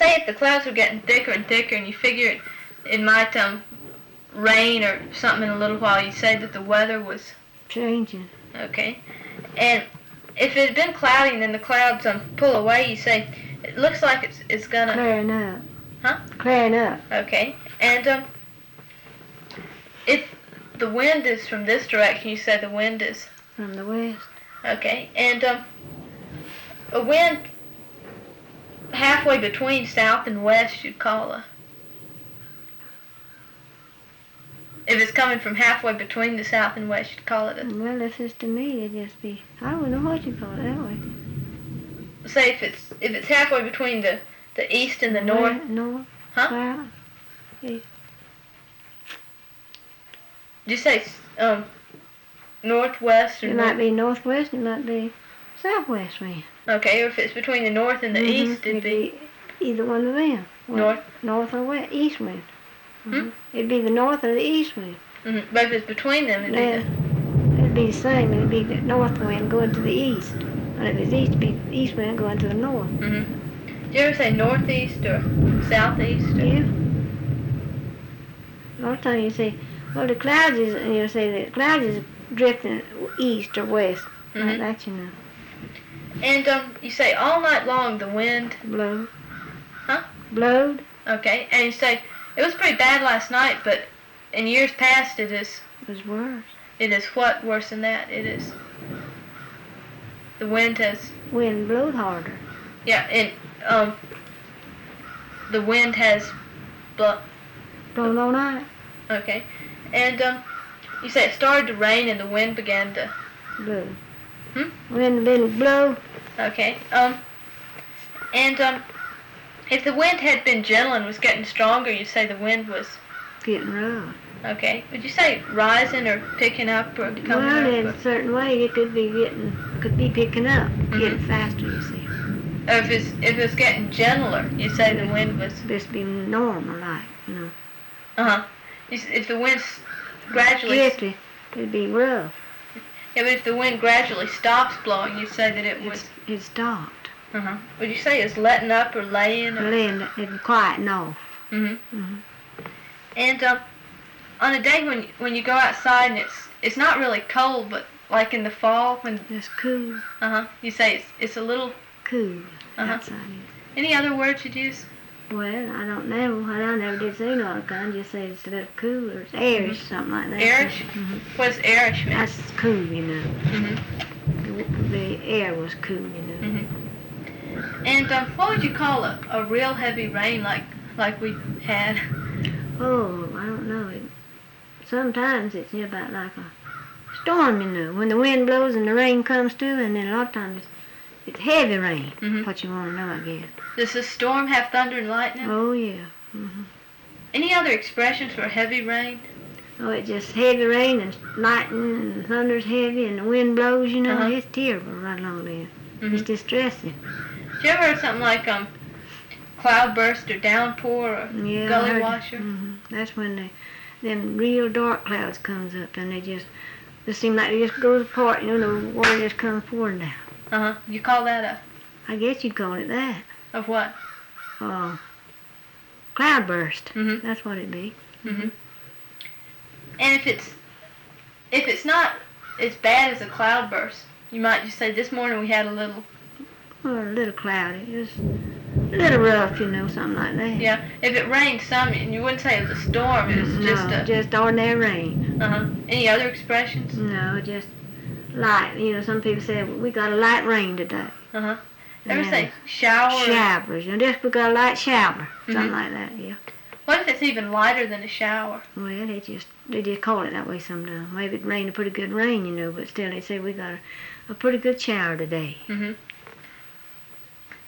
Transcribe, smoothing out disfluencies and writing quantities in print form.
say if the clouds were getting thicker and thicker and you figure it might rain or something in a little while, you say that the weather was changing. Okay. And if it had been cloudy and then the clouds pull away, you say it looks like it's gonna clearing up. Huh? Clearing up. Okay. And if the wind is from this direction, you say the wind is from the west. Okay. And a wind halfway between south and west, you'd call a. If it's coming from halfway between the south and west, you'd call it a. Well, if it's to me, it'd just be. I don't know what you call it that way. Say if it's halfway between the east and the north. North. Huh? South. East. Did you say northwest or it might be northwest, it might be southwest wind. Okay, or if it's between the north and the east, it'd be either one of them. North or west, east wind. It'd be the north or the east wind. But if it's between them, it'd be the same. It'd be the north wind going to the east. And if it's east, it'd be the east wind going to the north. Do you ever say northeast or southeast? Or? Yeah. A lot of times you say, well, the clouds is, and you say the clouds is drifting east or west. Like that, you know. And you say all night long the wind blowed. Huh? Blowed. Okay, and you say it was pretty bad last night, but in years past it was worse. It is what worse than that? It is. The wind blowed harder. Yeah, and the wind has blown all night. Okay, and you say it started to rain and the wind began to blow. Wind didn't blow. Okay. And if the wind had been gentle and was getting stronger, you say the wind was getting rough. Okay. Would you say rising or picking up or coming up? Well, in a certain way, it could be picking up, getting faster. You see. Or if it's getting gentler, you say the wind was just be normal, like you know. If the wind's gradually. It'd be rough. Yeah, but if the wind gradually stops blowing, you say that it stopped. Would you say it's letting up or laying? Laying, it's quieting off. And on a day when you go outside and it's not really cold, but like in the fall when it's cool. You say it's a little cool outside. Any other words you'd use? Well, I don't know. I never did say no other kind. Just say it's a little cool or it's airish, something like that. Airish? What does airish mean? That's cool, you know. The air was cool, you know. And what would you call a real heavy rain like we had? Oh, I don't know. Sometimes it's about like a storm, you know. When the wind blows and the rain comes through, and then a lot of times it's heavy rain. What you want to know, I guess. Does the storm have thunder and lightning? Oh, yeah. Any other expressions for heavy rain? Oh, it's just heavy rain and lightning and thunder's heavy and the wind blows, you know. It's terrible right along there. It's distressing. Did you ever heard something like cloudburst or downpour or gully washer? That's when them real dark clouds comes up and they just seem like they just goes apart, you know, the water just comes pouring down. You call that I guess you'd call it that. Of what? Cloudburst. That's what it'd be. And if it's not as bad as a cloudburst, you might just say this morning we had a little cloudy. It was a little rough, you know, something like that. Yeah. If it rained some, you wouldn't say it was a storm. It was just ordinary rain. Any other expressions? No, just light. You know, some people say we got a light rain today. Ever say shower? Showers. You know, just we got a light shower. Something like that. Yeah. What if it's even lighter than a shower? Well, they just call it that way sometimes. Maybe it rained a pretty good rain, you know, but still they say we got a pretty good shower today.